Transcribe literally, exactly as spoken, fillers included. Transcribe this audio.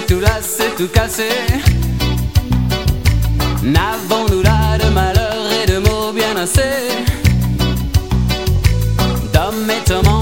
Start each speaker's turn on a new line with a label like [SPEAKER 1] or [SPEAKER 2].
[SPEAKER 1] c'est tout lassé, tout cassé. N'avons-nous là de malheur et de mots bien assez? D'hommes et tourments